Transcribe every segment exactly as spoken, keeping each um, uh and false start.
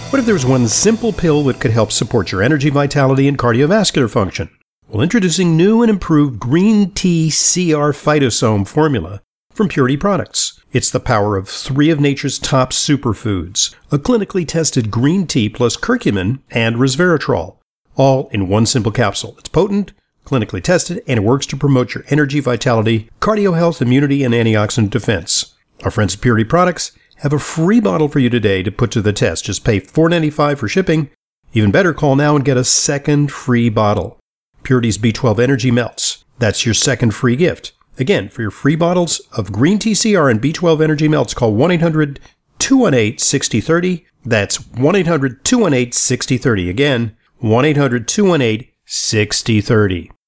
What if there was one simple pill that could help support your energy, vitality, and cardiovascular function? Well, introducing new and improved Green Tea C R Phytosome formula from Purity Products. It's the power of three of nature's top superfoods, a clinically tested green tea plus curcumin and resveratrol, all in one simple capsule. It's potent, clinically tested, and it works to promote your energy, vitality, cardio health, immunity, and antioxidant defense. Our friends at Purity Products have a free bottle for you today to put to the test. Just pay four dollars and ninety-five cents for shipping. Even better, call now and get a second free bottle. Purity's B twelve Energy Melts. That's your second free gift. Again, for your free bottles of Green T C R and B twelve Energy Melts, call one eight hundred two one eight six zero three zero. That's one eight hundred two one eight six zero three zero. Again, one eight hundred two one eight six zero three zero.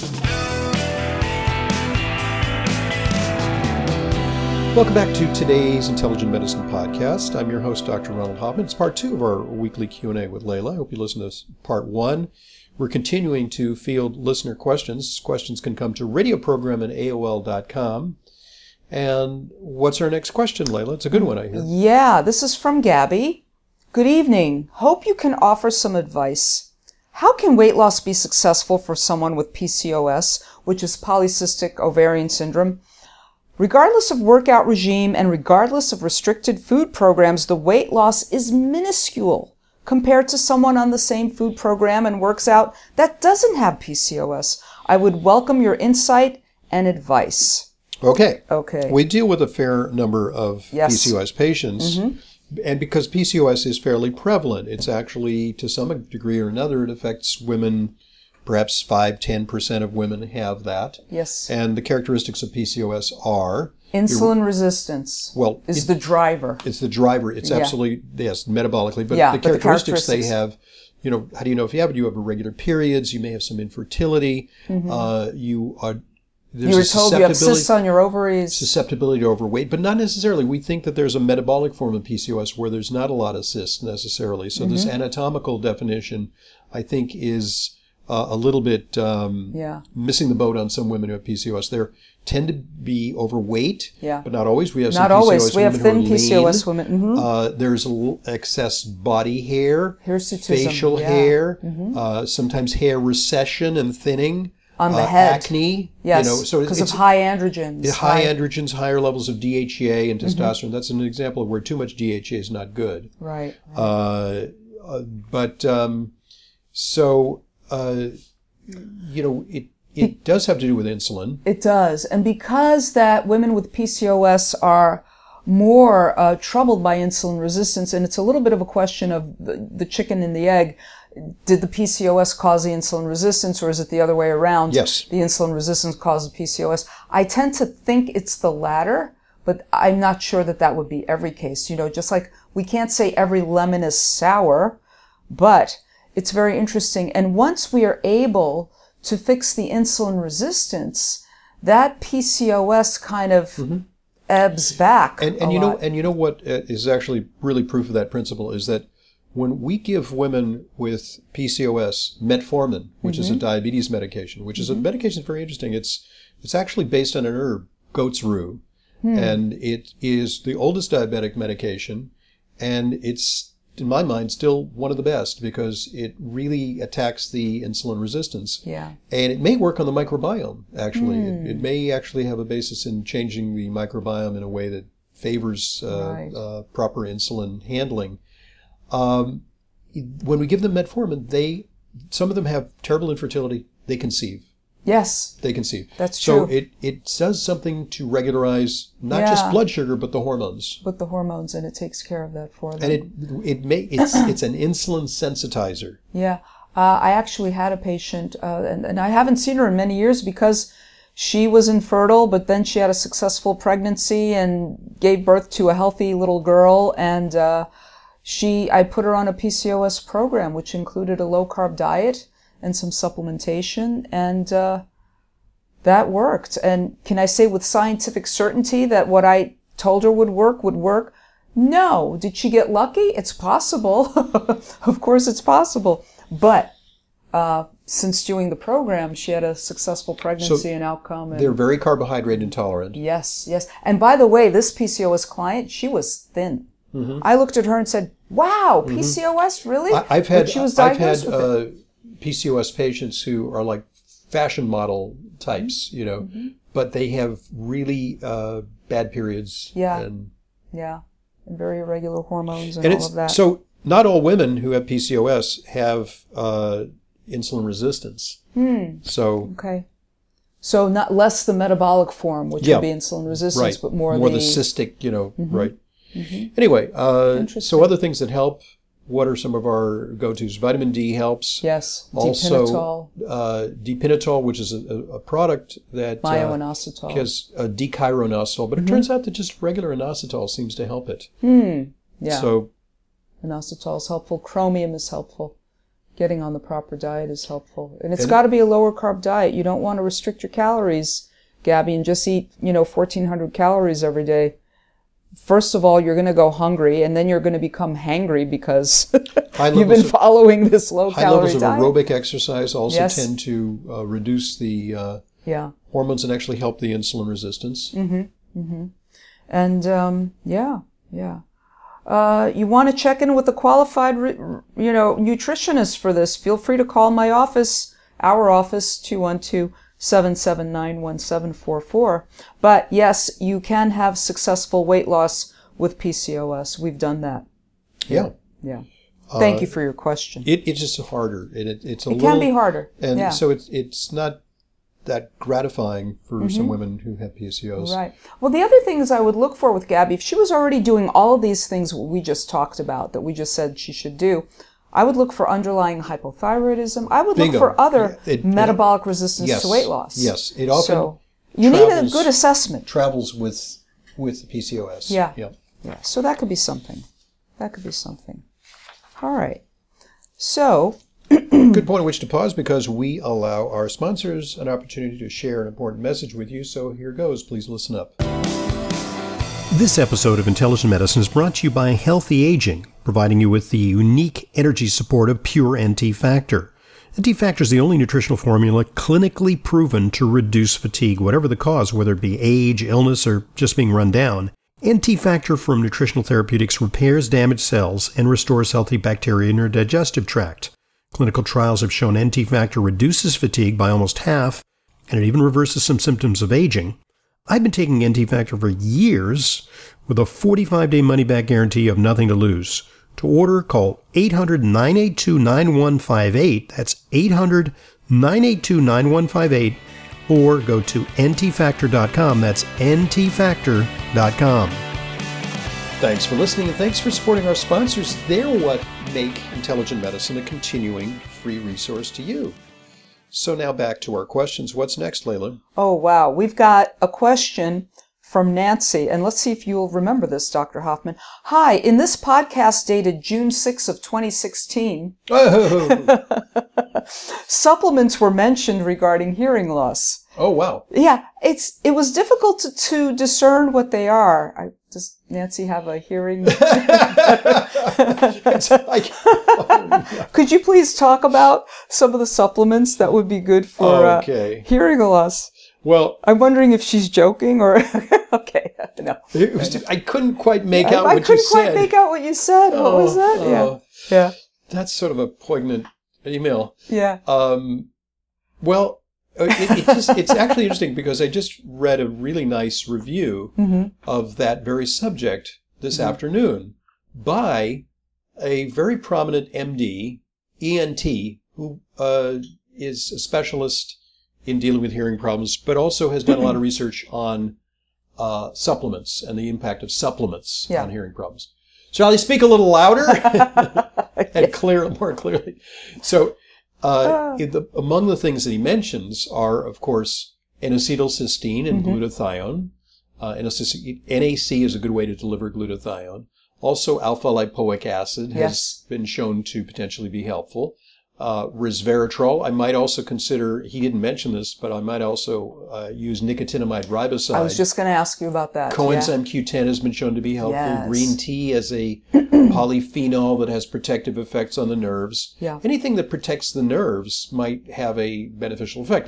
Welcome back to today's Intelligent Medicine Podcast. I'm your host, Doctor Ronald Hoffman. It's part two of our weekly Q and A with Layla. I hope you listen to part one. We're continuing to field listener questions. Questions can come to radioprogram at A O L dot com. And what's our next question, Layla? It's a good one, I hear. Yeah, this is from Gabby. Good evening. Hope you can offer some advice. How can weight loss be successful for someone with P C O S, which is polycystic ovarian syndrome? Regardless of workout regime and regardless of restricted food programs, the weight loss is minuscule compared to someone on the same food program and works out that doesn't have P C O S. I would welcome your insight and advice. Okay. Okay. We deal with a fair number of Yes. P C O S patients. Mm-hmm. And because P C O S is fairly prevalent, it's actually, to some degree or another, it affects women. Perhaps five to ten percent of women have that. Yes. And the characteristics of P C O S are... Insulin resistance well, is it, the driver. It's the driver. It's Yeah. absolutely, yes, metabolically. But, Yeah, the, but the characteristics they characteristics. have, you know, how do you know if you have it? You have irregular periods. You may have some infertility. Mm-hmm. Uh, you are... There's You were a told you have susceptibility- cysts on your ovaries. susceptibility to overweight, but not necessarily. We think that there's a metabolic form of P C O S where there's not a lot of cysts necessarily. So mm-hmm. this anatomical definition, I think, is... Uh, a little bit um, Yeah. missing the boat on some women who have P C O S. They tend to be overweight, Yeah. but not always. We have Not some always. P C O S We have women thin who are P C O S lean. women. Mhm. Uh, there's a little excess body hair, Hirsutism, facial yeah. hair, Mhm. uh, sometimes hair recession and thinning. On the uh, head. Acne. Yes, You know, so because it's, of high androgens. it's high androgens, higher levels of D H E A and Mm-hmm. testosterone. That's an example of where too much D H E A is not good. Right. Uh, uh, but um, so... Uh, you know, it, it does have to do with insulin. It does. And because that women with P C O S are more uh, troubled by insulin resistance, and it's a little bit of a question of the, the chicken and the egg. Did the P C O S cause the insulin resistance, or is it the other way around? Yes. The insulin resistance caused the P C O S. I tend to think it's the latter, but I'm not sure that that would be every case. You know, just like we can't say every lemon is sour, but it's very interesting. And once we are able to fix the insulin resistance, that P C O S kind of mm-hmm. ebbs back. And, and a you know, lot. and you know what is actually really proof of that principle is that when we give women with P C O S metformin, which mm-hmm. is a diabetes medication, which is mm-hmm. a medication that's very interesting. It's it's actually based on an herb, goat's rue, hmm. and it is the oldest diabetic medication, and it's, in my mind, still one of the best because it really attacks the insulin resistance. Yeah. And it may work on the microbiome, actually. Mm. It, it may actually have a basis in changing the microbiome in a way that favors uh, Right. uh, proper insulin handling. Um, when we give them metformin, they some of them have terrible infertility. They conceive. Yes. They conceive. That's so true. it, it does something to regularize not Yeah. just blood sugar, but the hormones. With the hormones, and it takes care of that for them. And it it may it's it's an insulin sensitizer. Yeah. Uh, I actually had a patient, uh, and, and I haven't seen her in many years because she was infertile, but then she had a successful pregnancy and gave birth to a healthy little girl. And uh, she, I put her on a P C O S program, which included a low-carb diet and some supplementation, and uh, that worked. And can I say with scientific certainty that what I told her would work would work? No. Did she get lucky? It's possible. Of course it's possible. But uh, since doing the program, she had a successful pregnancy So and outcome. And they're very carbohydrate intolerant. yes, yes. And by the way, this P C O S client, she was thin. Mm-hmm. I looked at her and said, Wow, P C O S, really? I, I've had Like she was I've diagnosed had with uh, it. P C O S patients who are like fashion model types, you know, Mm-hmm. but they have really uh, bad periods. Yeah. And, Yeah, and very irregular hormones and, and all it's of that. so not all women who have P C O S have uh, insulin resistance. Hmm. So Okay. So not less the metabolic form, which Yeah. would be insulin resistance, right, but more, more the, the cystic, you know, Mm-hmm. right. Anyway, uh, Interesting. so other things that help. What are some of our go-tos? Vitamin D helps. yes, Also, dipinitol, uh, dipinitol, which is a, a product that uh, myo-inositol. has a dechiroinositol, but it turns out that just regular inositol seems to help it. Hmm. Yeah, So, inositol is helpful. Chromium is helpful. Getting on the proper diet is helpful, and it's And- got to be a lower carb diet. You don't want to restrict your calories, Gabby, and just eat, you know, fourteen hundred calories every day. First of all, you're going to go hungry, and then you're going to become hangry because high you've been levels of, following this low high calorie levels of diet. aerobic exercise also Yes. tend to uh, reduce the uh, Yeah. hormones and actually help the insulin resistance. And, um, yeah, yeah. Uh, you want to check in with a qualified, re- you know, nutritionist for this. Feel free to call my office, our office, two one two, seven seven nine, one seven four four. But yes, you can have successful weight loss with P C O S. We've done that. Yeah. Yeah. Thank you for your question. It, it's just harder. It, it, it's a It little, can be harder. And yeah. so it's, it's not that gratifying for some women who have P C O S. Right. Well, the other things I would look for with Gabby, if she was already doing all of these things we just talked about, that we just said she should do, I would look for underlying hypothyroidism. I would Bingo. look for other Yeah, it- metabolic resistance Yes. to weight loss. Yes. It often So you need a travels- good assessment. travels with with the P C O S. Yeah. Yeah. Yeah. So that could be something. That could be something. All right. So, Good point at which to pause because we allow our sponsors an opportunity to share an important message with you. So here goes. Please listen up. This episode of Intelligent Medicine is brought to you by Healthy Aging, providing you with the unique energy support of Pure N T Factor. N T Factor is the only nutritional formula clinically proven to reduce fatigue, whatever the cause, whether it be age, illness, or just being run down. N T Factor from Nutritional Therapeutics repairs damaged cells and restores healthy bacteria in your digestive tract. Clinical trials have shown N T Factor reduces fatigue by almost half, and it even reverses some symptoms of aging. I've been taking N T Factor for years with a forty-five day money-back guarantee of nothing to lose. To order, call eight hundred, nine eight two, nine one five eight. That's eight hundred, nine eight two, nine one five eight. Or go to N T factor dot com. That's N T factor dot com. Thanks for listening and thanks for supporting our sponsors. They're what make Intelligent Medicine a continuing free resource to you. So now back to our questions. What's next, Layla? oh, wow. We've got a question from Nancy, and let's see if you'll remember this, Doctor Hoffman. Hi, in this podcast dated June sixth of twenty sixteen, Oh, supplements were mentioned regarding hearing loss. oh wow. Yeah, it's it was difficult to, to discern what they are. I, does Nancy have a hearing? It's like, oh, Could you please talk about some of the supplements that would be good for Okay. uh, hearing loss? well, I'm wondering if she's joking or okay, no. it was, I couldn't quite make I, out I what couldn't you quite said. make out what you said. What was that? Oh, yeah, oh. yeah, That's sort of a poignant email. yeah. Um, well, it, it just, it's actually interesting because I just read a really nice review Mm-hmm. of that very subject this afternoon by a very prominent M D, E N T, who uh, is a specialist in dealing with hearing problems, but also has done a lot of research on uh, supplements and the impact of supplements Yeah. on hearing problems. Shall I speak a little louder and clear, more clearly? So, uh, in the, among the things that he mentions are, of course, N-acetylcysteine and glutathione. Uh, N A C is a good way to deliver glutathione. Also, alpha-lipoic acid has Yes. been shown to potentially be helpful. Uh, resveratrol. I might also consider, he didn't mention this, but I might also uh, use nicotinamide riboside. I was just going to ask you about that. Coenzyme Q ten has been shown to be helpful. Yes. Green tea as a polyphenol that has protective effects on the nerves. Yeah. Anything that protects the nerves might have a beneficial effect. Now,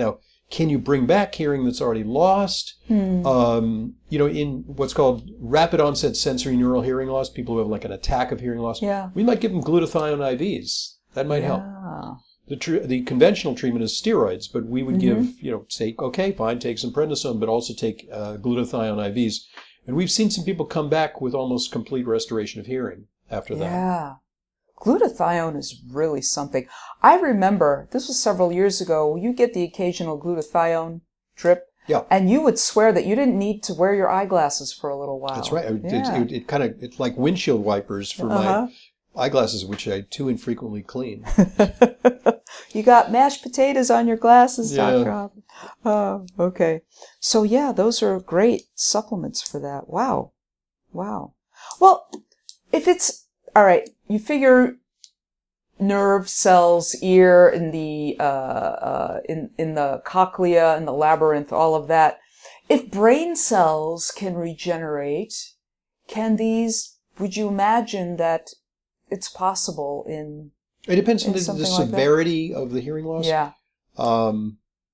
can you bring back hearing that's already lost? Hmm. Um, you know, in what's called rapid onset sensory neural hearing loss, people who have like an attack of hearing loss, Yeah. we might give them glutathione I Vs. That might help. Yeah. The tr- the conventional treatment is steroids, but we would Mm-hmm. give, you know, say, okay, fine, take some prednisone, but also take uh, glutathione I Vs. And we've seen some people come back with almost complete restoration of hearing after that. Yeah. Glutathione is really something. I remember, this was several years ago, you get the occasional glutathione drip, Yeah. and you would swear that you didn't need to wear your eyeglasses for a little while. That's right. It, Yeah. it, it, it kind of, it's like windshield wipers for Uh-huh. my eyeglasses, which I too infrequently clean. You got mashed potatoes on your glasses, Yeah. Doctor Hoffman. Oh, okay. So yeah, those are great supplements for that. Wow. Wow. Well, if it's, all right, you figure nerve cells, ear, in the, uh, uh, in, in the cochlea, in the labyrinth, all of that. If brain cells can regenerate, can these, would you imagine that it's possible in, It depends on in the, the something like that? severity of the hearing loss. Yeah. Um,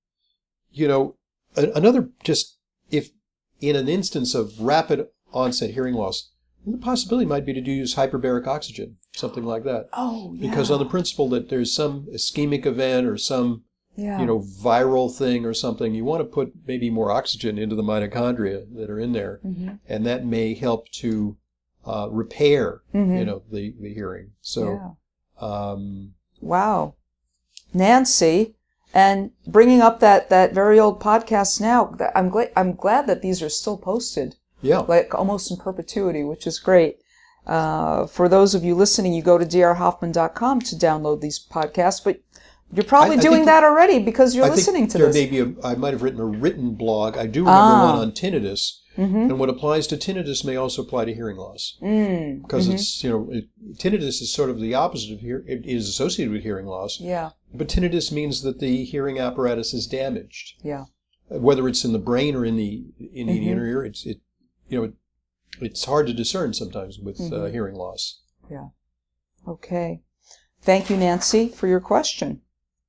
you know, a, another, just if in an instance of rapid onset hearing loss, the possibility might be to use hyperbaric oxygen, something like that. Oh, yeah. Because on the principle that there's some ischemic event or some, yeah. you know, viral thing or something, you want to put maybe more oxygen into the mitochondria that are in there, Mm-hmm. and that may help to uh, repair, Mhm. you know, the, the hearing. So, Yeah. um, Wow. Nancy, and bringing up that, that very old podcast now, that- I'm glad, I'm glad that these are still posted, yeah. like almost in perpetuity, which is great. Uh, for those of you listening, you go to d r hoffman dot com to download these podcasts, but you're probably I- I doing think that already because you're I listening think to there this. may be a, I might have written a written blog. I do remember Ah. one on tinnitus, Mm-hmm. and what applies to tinnitus may also apply to hearing loss. Mm. Because Mhm. it's, you know, it, tinnitus is sort of the opposite of hear. It is associated with hearing loss, Yeah. but tinnitus means that the hearing apparatus is damaged. Yeah. Whether it's in the brain or in the in the Mhm. inner ear, it's it, you know, it, it's hard to discern sometimes with uh, Mhm. hearing loss. Yeah. Okay. Thank you, Nancy, for your question.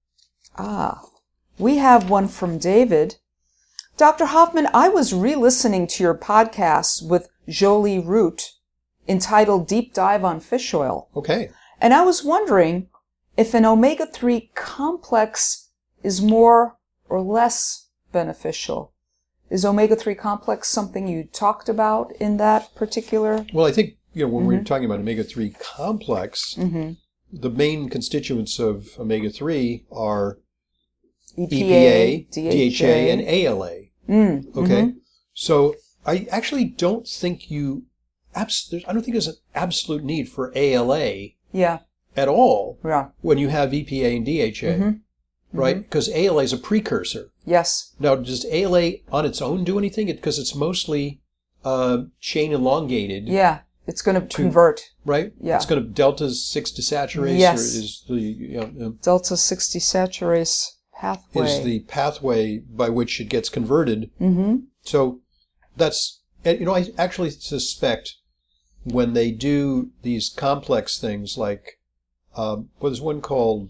Ah, we have one from David. Doctor Hoffman, I was re-listening to your podcast with Jolie Root entitled Deep Dive on Fish Oil, Okay. and I was wondering if an omega three complex is more or less beneficial. Is omega three complex something you talked about in that particular? Well, I think, you know, when Mm-hmm. we're talking about omega three complex, Mm-hmm. the main constituents of omega three are E E P A, D H A, and A L A. Mm, Okay? mhm. So I actually don't think you, abs- there's- I don't think there's an absolute need for A L A Yeah, at all yeah. when you have E P A and D H A, Mhm. right? Because A L A is a precursor. Yes. Now, does A L A on its own do anything? Because it's mostly uh, chain elongated, Yeah. It's going to convert. right? Yeah. It's going to delta six desaturase, Yes. or is the you know, Delta six desaturase pathway. is the pathway by which it gets converted. Mm-hmm. So that's, and, you know, I actually suspect when they do these complex things like, um, well, there's one called,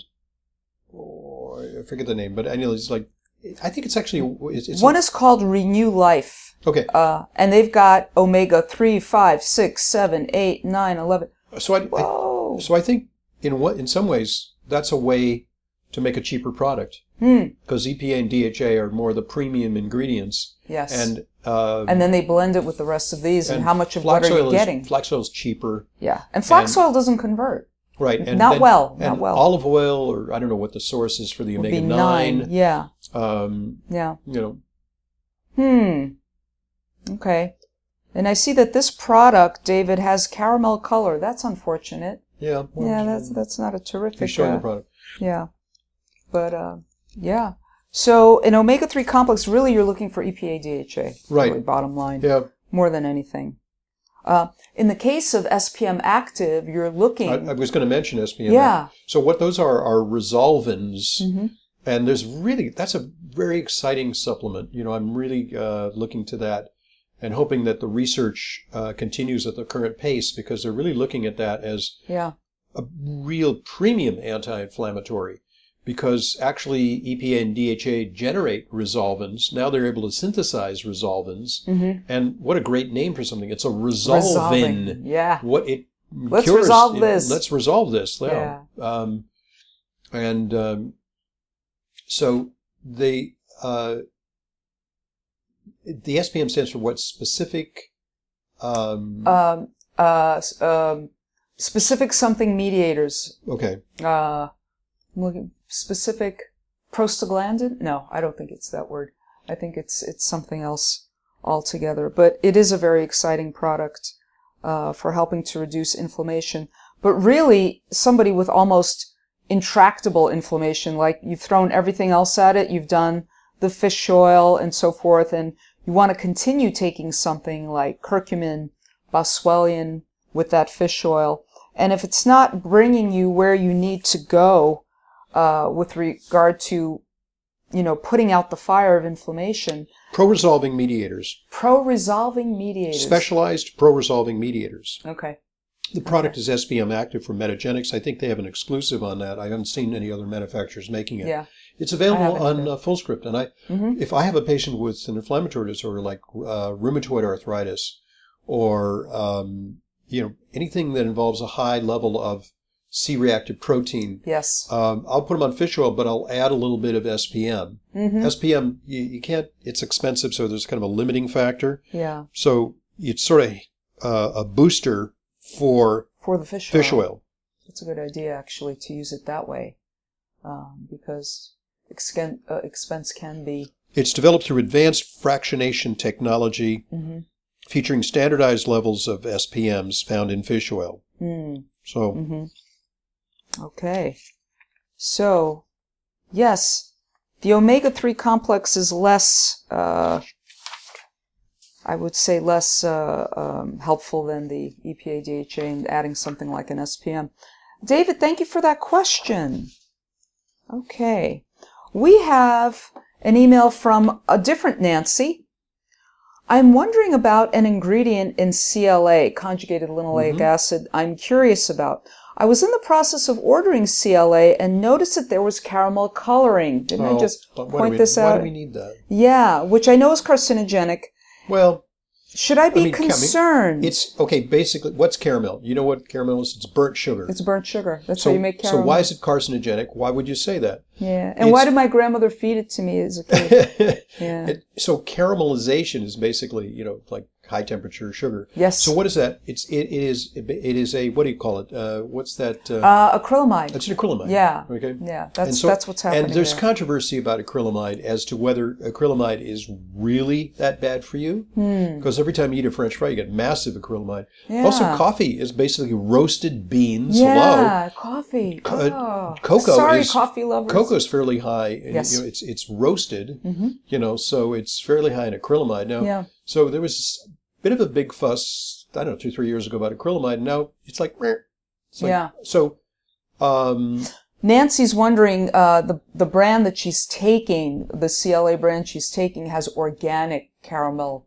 oh, I forget the name, but anyway, it's like, I think it's actually, it's, it's One is called Renew Life, okay. uh, and they've got omega three, five, six, seven, eight, nine, eleven. So I, I, Whoa. so I think in what, in some ways, that's a way to make a cheaper product Hmm. because E P A and D H A are more the premium ingredients. Yes. And, uh, And then they blend it with the rest of these, and, and how much of flax what are you oil getting? Is, flax oil is cheaper. Yeah. And flax and- oil doesn't convert. Right. And Not then- well, not and well. olive oil, or I don't know what the source is for the Would be omega nine. nine. Yeah. Um, Yeah. you know, Hmm. Okay. And I see that this product, David, has caramel color. That's unfortunate. yeah. well, Yeah, that's that's not a He's terrific. showing uh, the product. Yeah. But uh, yeah. So in omega three complex, really, you're looking for E P A, D H A. Right. Really, bottom line. Yeah. More than anything. Uh, in the case of S P M Active, you're looking. I, I was going to mention S P M. Yeah. So what those are are resolvins, Mhm. and there's really that's a very exciting supplement. You know, I'm really uh, looking to that and hoping that the research uh, continues at the current pace because they're really looking at that as Yeah. a real premium anti-inflammatory. because actually E P A and D H A generate resolvins. Now they're able to synthesize resolvins. Mm-hmm. And what a great name for something. It's a resolvin. Resolving. Yeah. What it Let's cures, resolve it, this. Let's resolve this. Yeah. yeah. Um, and um, so they, uh, the S P M stands for what? Specific? Um, um, uh, um, specific something mediators. Okay. Uh, specific prostaglandin? No, I don't think it's that word. I think it's it's something else altogether. But it is a very exciting product uh, for helping to reduce inflammation. But really, somebody with almost intractable inflammation, like you've thrown everything else at it, you've done the fish oil and so forth, and you want to continue taking something like curcumin, boswellian with that fish oil. And if it's not bringing you where you need to go uh, with regard to, you know, putting out the fire of inflammation. Pro-resolving mediators. Pro-resolving mediators. Specialized pro-resolving mediators. Okay. The product okay. is S P M active from Metagenics. I think they have an exclusive on that. I haven't seen any other manufacturers making it. Yeah. It's available on uh, FullScript. And I, mm-hmm. if I have a patient with an inflammatory disorder like uh, rheumatoid arthritis or, um, you know, anything that involves a high level of C-reactive protein, yes, um, I'll put them on fish oil, but I'll add a little bit of S P M. Mm-hmm. S P M, you, you can't, it's expensive, so there's kind of a limiting factor. Yeah. So it's sort of uh, a booster for, for the fish, fish oil. oil. It's a good idea, actually, to use it that way, um, because expen- uh, expense can be... It's developed through advanced fractionation technology, mm-hmm. featuring standardized levels of S P Ms found in fish oil. Mm. So... Mm-hmm. Okay. So, yes, the omega three complex is less, uh, I would say less uh, um, helpful than the E P A D H A and adding something like an S P M. David, thank you for that question. Okay. We have an email from a different Nancy. I'm wondering about an ingredient in C L A, conjugated linoleic mm-hmm. acid, I'm curious about. I was in the process of ordering C L A and noticed that there was caramel coloring. Didn't oh, I just point we, this why out? Why do we need that? Yeah, which I know is carcinogenic. Well... Should I be I mean, concerned? It's, okay, basically, what's caramel? You know what caramel is? It's burnt sugar. It's burnt sugar. That's so, how you make caramel. So why is it carcinogenic? Why would you say that? Yeah, and it's, why did my grandmother feed it to me as a kid? Yeah. It, so caramelization is basically, you know, like high temperature sugar. Yes. So what is that? It's it, it is it is a, what do you call it? Uh, what's that? Uh, uh, acrylamide. It's an acrylamide. Yeah. Okay. Yeah. That's so, that's what's happening. And there's there. controversy about acrylamide as to whether acrylamide is really that bad for you. Hmm. Because every time you eat a French fry, you get massive acrylamide. Yeah. Also, coffee is basically roasted beans. Yeah, Hello. coffee. Co- Oh. Cocoa Sorry, is, coffee lovers. Cocoa is fairly high. And, Yes. you know, it's it's roasted. Mm-hmm. You know, so it's fairly high in acrylamide. Now, Yeah. so there was a bit of a big fuss, I don't know, two, three years ago about acrylamide. And now it's like, meh. It's like Yeah. So, um, Nancy's wondering, uh, the, the brand that she's taking, the C L A brand she's taking, has organic caramel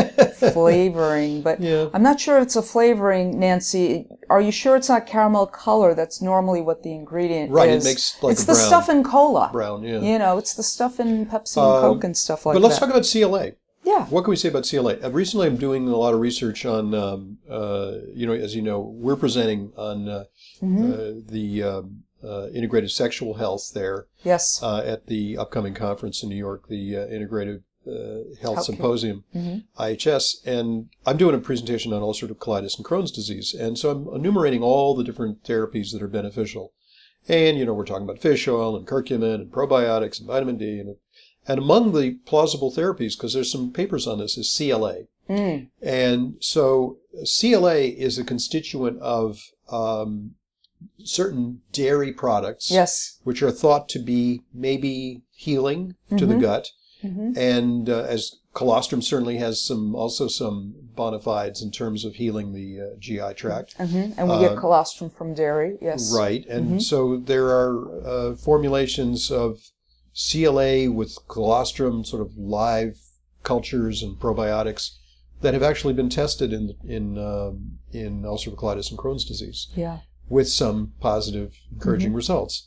flavoring, but yeah. I'm not sure it's a flavoring, Nancy. Are you sure it's not caramel color? That's normally what the ingredient Right, is. it makes like It's a the brown, stuff in cola. brown, yeah. You know, it's the stuff in Pepsi and Um, Coke and stuff like that. But let's talk about C L A. Yeah. What can we say about C L A? Uh, recently, I'm doing a lot of research on, um, uh, you know, as you know, we're presenting on uh, Mm-hmm. uh, the um, uh, integrative sexual health there Yes. uh, at the upcoming conference in New York, the uh, Integrative uh, Health Okay. Symposium, Mm-hmm. I H S. And I'm doing a presentation on ulcerative colitis and Crohn's disease. And so I'm enumerating all the different therapies that are beneficial. And, you know, we're talking about fish oil and curcumin and probiotics and vitamin D. And, and among the plausible therapies, because there's some papers on this, is C L A. Mm. And so C L A is a constituent of um, certain dairy products, Yes. which are thought to be maybe healing to the Mhm. gut. Mm-hmm. And uh, as colostrum certainly has some, also some bona fides in terms of healing the uh, G I tract. Mm-hmm. And we Uh, get colostrum from dairy. Yes. Right. And Mhm. so there are uh, formulations of C L A with colostrum, sort of live cultures and probiotics that have actually been tested in in um, in ulcerative colitis and Crohn's disease Yeah. with some positive, encouraging Mhm. results.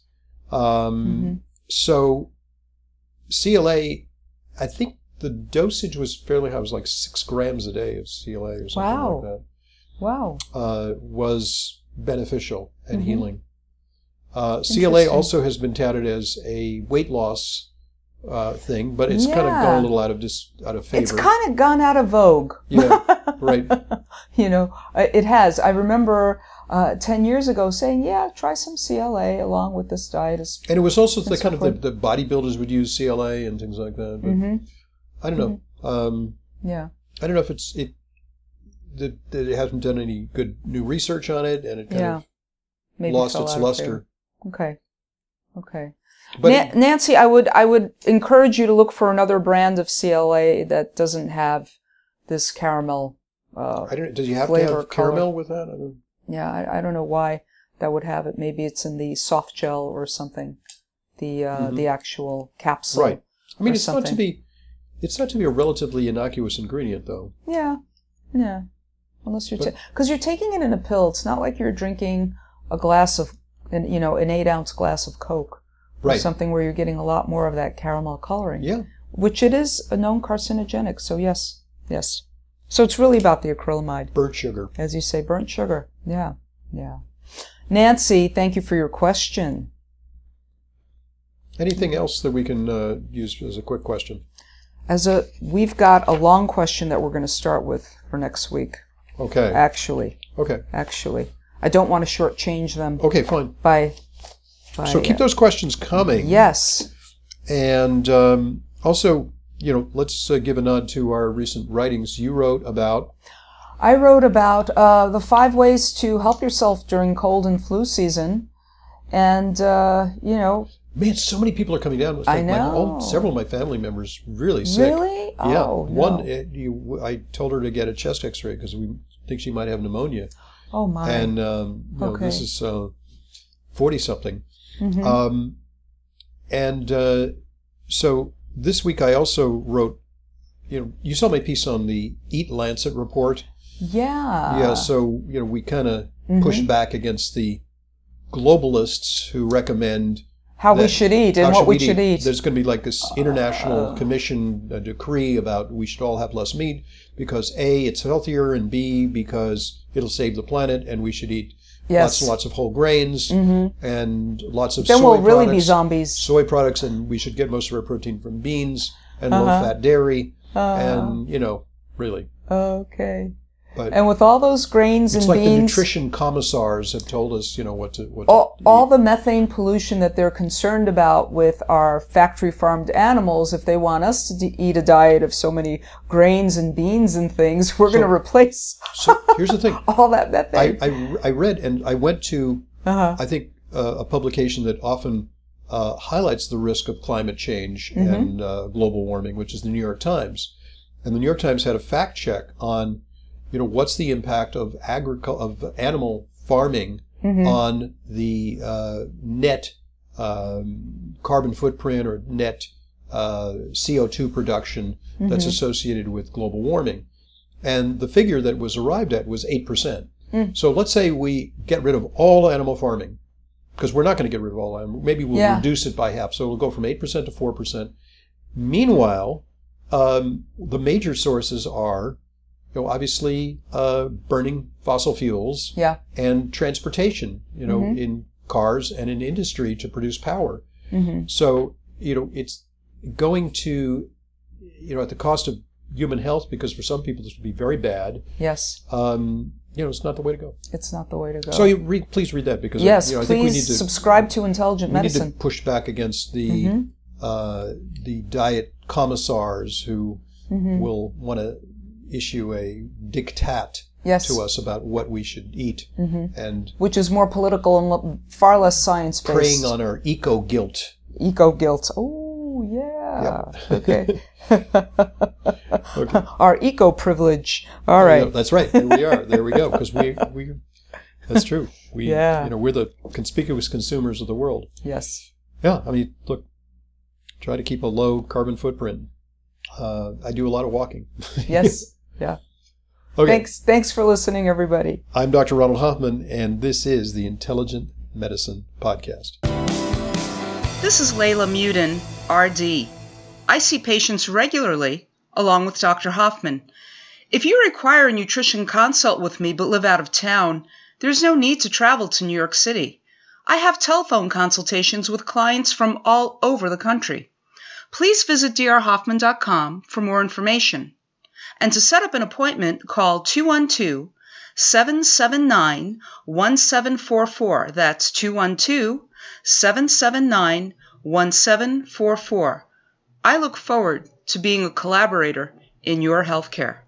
Um, Mm-hmm. So C L A, I think the dosage was fairly high. It was like six grams a day of C L A or something Wow. like that. Wow. Uh, was beneficial and Mm-hmm. healing. Uh, C L A Interesting. also has been touted as a weight loss uh, thing, but it's kind of Yeah. gone a little out of dis- out of favor. It's kind of gone out of vogue. Yeah, right. You know, uh, it has. I remember uh, ten years ago saying, yeah, try some C L A along with this diet. Is And it was also the And so kind of the, forth. the bodybuilders would use C L A and things like that. But Mhm. I don't know. Um, Yeah. I don't know if it's it that, that it hasn't done any good new research on it, and it kind Yeah. of Maybe lost fell its out of luster. favor. Okay. Okay. But Na- it- Nancy, I would I would encourage you to look for another brand of C L A that doesn't have this caramel. Uh, I don't. Does you have to flavor, have caramel color. with that? I don't, yeah, I, I don't know why that would have it. Maybe it's in the soft gel or something. The uh, Mhm. the actual capsule. right. I mean, or it's not to something. be. It's not to be a relatively innocuous ingredient, though. Yeah. Yeah. Unless you're But- because you're taking it in a pill. It's not like you're drinking a glass of, an, you know, an eight ounce glass of Coke. Or Right. something where you're getting a lot more of that caramel coloring. Yeah. Which it is a known carcinogenic. So yes, yes. So it's really about the acrylamide, Burnt sugar. as you say, burnt sugar. Yeah, yeah. Nancy, thank you for your question. Anything else that we can uh, use as a quick question? As a, we've got a long question that we're going to start with for next week. Okay. Actually, Okay. actually, I don't want to shortchange them Okay. Fine. by. by So keep those questions coming. Yes. And um, also, you know, let's uh, give a nod to our recent writings. You wrote about. I wrote about uh, the five ways to help yourself during cold and flu season, and uh, you know. Man, so many people are coming down. It's I like my- know. all, several of my family members really sick. Really? Yeah. Oh, One, no. it, you, I told her to get a chest X-ray because we think she might have pneumonia. Oh my. And um, you know, Okay. this is uh, forty something. Mhm. Um, and uh, so this week I also wrote. You know, you saw my piece on the Eat Lancet report. yeah. Yeah, so you know we kind of Mhm. pushed back against the globalists who recommend How we that- should eat how and what we eat. should eat. There's going to be like this international Uh. commission a decree about we should all have less meat because A, it's healthier, and B, because it'll save the planet, and we should eat Yes. lots and lots of whole grains and lots of Then soy we'll really be products, zombies. soy products, and we should get most of our protein from beans and Uh-huh. low-fat dairy, Uh, and you know, really. okay. But And with all those grains it's and like the beans, nutrition commissars have told us, you know, what to what to all, eat. all the methane pollution that they're concerned about with our factory farmed animals, if they want us to d- eat a diet of so many grains and beans and things, we're going to replace So here's the thing. all that methane. I, I, I read and I went to, uh-huh. I think, uh, a publication that often uh, highlights the risk of climate change Mm-hmm. and uh, global warming, which is the New York Times. And the New York Times had a fact check on, you know, what's the impact of agricul- of animal farming Mm-hmm. on the uh, net um, carbon footprint or net uh, C O two production that's Mm-hmm. associated with global warming. And the figure that was arrived at was eight percent. Mm. So let's say we get rid of all animal farming, because we're not going to get rid of all animal. Maybe we'll Yeah. reduce it by half. So it'll go from eight percent to four percent. Meanwhile, um, the major sources are, you know, obviously uh, burning fossil fuels Yeah. and transportation, you know, Mhm. in cars and in industry to produce power. Mm-hmm. So, you know, it's going to, you know, at the cost of human health, because for some people this would be very bad. Yes. Um, you know, it's not the way to go. It's not the way to go. So you read, please read that because yes, you know, I please think we need to subscribe to Intelligent we need Medicine. to push back against the Mhm. uh, the diet commissars who Mhm. will want to issue a diktat Yes. to us about what we should eat Mhm. and Which is more political and lo- far less science-based. preying on our eco guilt. Eco guilt. Oh, yeah. Okay. Okay. Our eco privilege. All Yeah, right. that's right. There we are. There we go. Because we, we, that's true. We, Yeah. you know, we're the conspicuous consumers of the world. Yes. Yeah. I mean, look, try to keep a low carbon footprint. Uh, I do a lot of walking. Yes. Yeah. Okay. Thanks. Thanks for listening, everybody. I'm Doctor Ronald Hoffman, and this is the Intelligent Medicine Podcast. This is Layla Muden, R D. I see patients regularly, along with Doctor Hoffman. If you require a nutrition consult with me but live out of town, there's no need to travel to New York City. I have telephone consultations with clients from all over the country. Please visit d r hoffman dot com for more information. And to set up an appointment, call two one two, seven seven nine, one seven four four. That's two one two, seven seven nine, one seven four four. I look forward to being a collaborator in your healthcare.